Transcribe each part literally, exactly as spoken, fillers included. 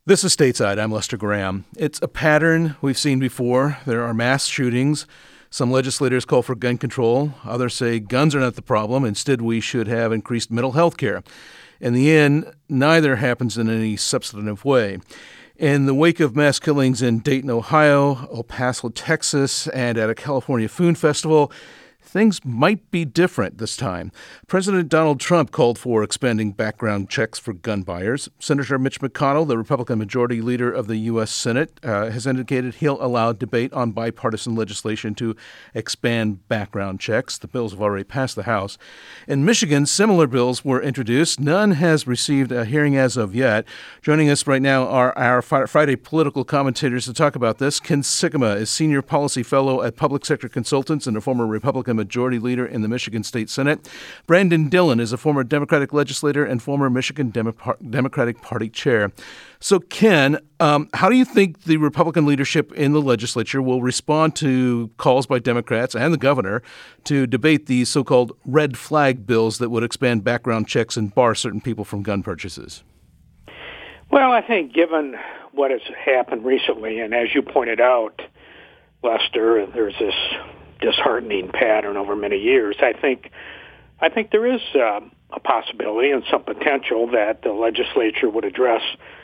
This is Stateside. I'm Lester Graham. It's a pattern we've seen before. There are mass shootings. Some legislators call for gun control. Others say guns are not the problem. Instead, we should have increased mental health care. In the end, neither happens in any substantive way. In the wake of mass killings in Dayton, Ohio, El Paso, Texas, and at a California food festival, things might be different this time. President Donald Trump called for expanding background checks for gun buyers. Senator Mitch McConnell, the Republican Majority Leader of the U S Senate, uh, has indicated he'll allow debate on bipartisan legislation to expand background checks. The bills have already passed the House. In Michigan, similar bills were introduced. None has received a hearing as of yet. Joining us right now are our Friday political commentators to talk about this. Ken Sikkema is Senior Policy Fellow at Public Sector Consultants and a former Republican Majority Leader in the Michigan State Senate. Brandon Dillon is a former Democratic legislator and former Michigan Demo- Democratic Party chair. So, Ken, um, how do you think the Republican leadership in the legislature will respond to calls by Democrats and the governor to debate these so-called red flag bills that would expand background checks and bar certain people from gun purchases? Well, I think given what has happened recently, and as you pointed out, Lester, there's this disheartening pattern over many years. I think, I think there is uh, a possibility and some potential that the legislature would address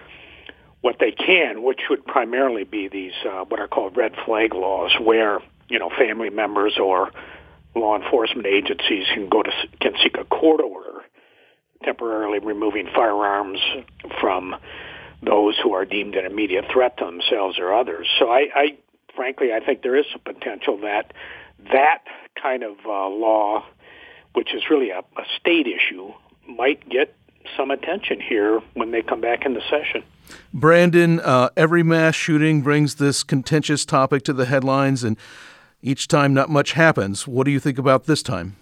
what they can, which would primarily be these uh, what are called red flag laws, where you know family members or law enforcement agencies can go to can seek a court order temporarily removing firearms from those who are deemed an immediate threat to themselves or others. So I, I frankly, I think there is a potential that that kind of uh, law, which is really a, a state issue, might get some attention here when they come back into session. Brandon, uh, every mass shooting brings this contentious topic to the headlines, and each time not much happens. What do you think about this time?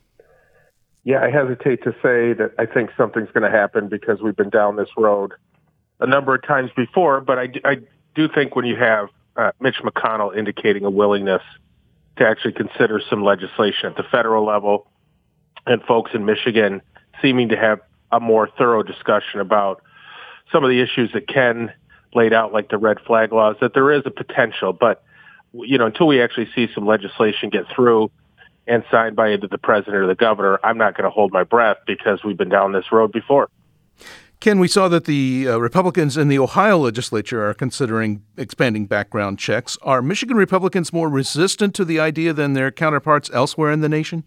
Yeah, I hesitate to say that I think something's going to happen because we've been down this road a number of times before, but I, I do think when you have uh, Mitch McConnell indicating a willingness to actually consider some legislation at the federal level, and folks in Michigan seeming to have a more thorough discussion about some of the issues that Ken laid out, like the red flag laws, that there is a potential. But, you know, until we actually see some legislation get through and signed by either the president or the governor, I'm not going to hold my breath because we've been down this road before. Ken, we saw that the uh, Republicans in the Ohio legislature are considering expanding background checks. Are Michigan Republicans more resistant to the idea than their counterparts elsewhere in the nation?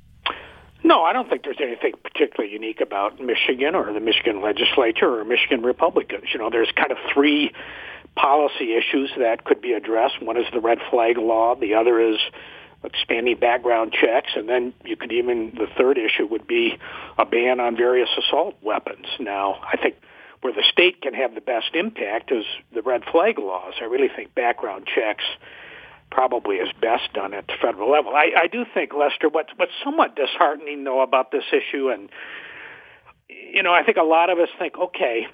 No, I don't think there's anything particularly unique about Michigan or the Michigan legislature or Michigan Republicans. You know, there's kind of three policy issues that could be addressed. One is the red flag law. The other is expanding background checks, and then you could even, the third issue would be a ban on various assault weapons. Now, I think where the state can have the best impact is the red flag laws. I really think background checks probably is best done at the federal level. I, I do think, Lester, what's, what's somewhat disheartening, though, about this issue, and, you know, I think a lot of us think, okay,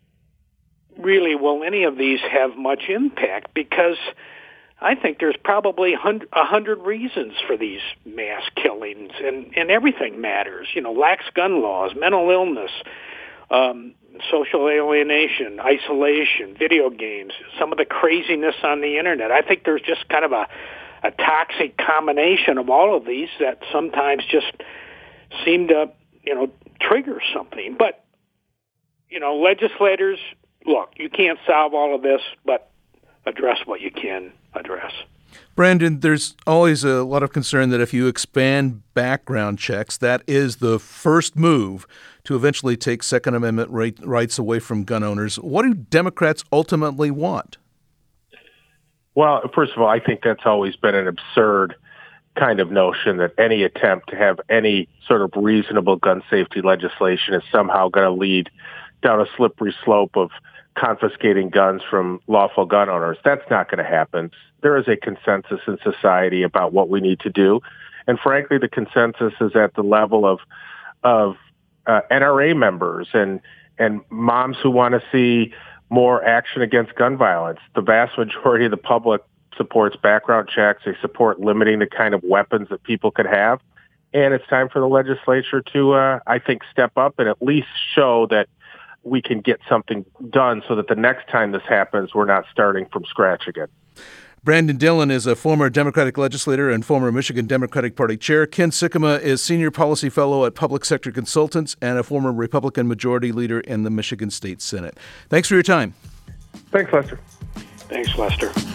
really, will any of these have much impact? Because I think there's probably a hundred reasons for these mass killings, and, and everything matters. You know, lax gun laws, mental illness, um, social alienation, isolation, video games, some of the craziness on the internet. I think there's just kind of a, a toxic combination of all of these that sometimes just seem to, you know, trigger something. But, you know, legislators, look, you can't solve all of this, but address what you can address. Brandon, there's always a lot of concern that if you expand background checks, that is the first move to eventually take Second Amendment right, rights away from gun owners. What do Democrats ultimately want? Well, first of all, I think that's always been an absurd kind of notion that any attempt to have any sort of reasonable gun safety legislation is somehow going to lead down a slippery slope of confiscating guns from lawful gun owners. That's not going to happen. There is a consensus in society about what we need to do. And frankly, the consensus is at the level of of uh, N R A members and and moms who want to see more action against gun violence. The vast majority of the public supports background checks. They support limiting the kind of weapons that people could have. And it's time for the legislature to, uh, I think, step up and at least show that we can get something done so that the next time this happens, we're not starting from scratch again. Brandon Dillon is a former Democratic legislator and former Michigan Democratic Party chair. Ken Sikkema is senior policy fellow at Public Sector Consultants and a former Republican majority leader in the Michigan State Senate. Thanks for your time. Thanks, Lester. Thanks, Lester.